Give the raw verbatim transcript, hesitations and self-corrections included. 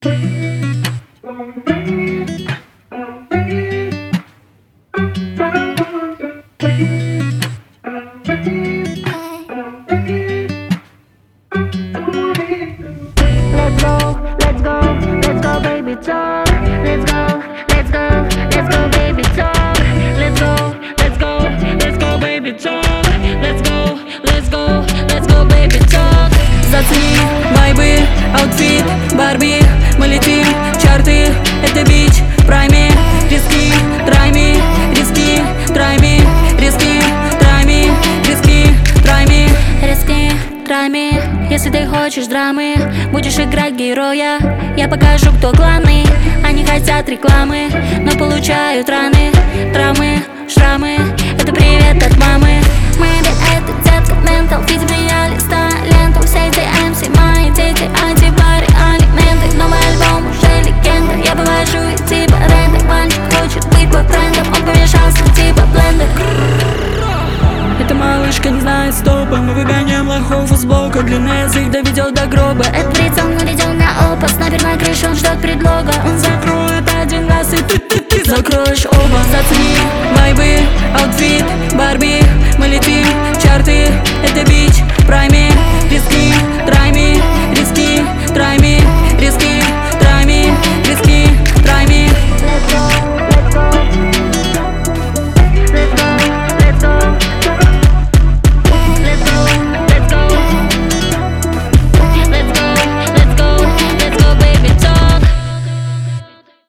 Let's go, let's go, let's go, baby, talk. Let's go, let's go, let's go, baby, talk. Let's go, let's go, let's go, baby, talk. Let's go, let's go, let's go, baby, talk. Зацени вайбы, аутфит, Барби. Мы летим, чарты, это бич, прайми. Риски, трайми, риски, трайми. Риски, трайми, риски, трайми. Риски, трайми. Если ты хочешь драмы, будешь играть героя. Я покажу, кто главный. Они хотят рекламы, но получают раны, травмы, шрамы. Это привет от мамы. Мэри, это детка, ментал. Видим реалиста, ленту. Все эти эм си, мои дети, антибари, алименты. Новый альбом уже легенда. Я вывожу их типа рендер. Мальчик хочет быть бойфрендом, он помешался типа блендер. Эта малышка не знает стопа. Мы выгоняем лохов из блока. Длинный язык доведет до гроба. Этот прицел наведен на опа. Снайпер на крыше, он ждет предлога. Он закроет один раз, и ты, ты, ты закроешь оба. Зацени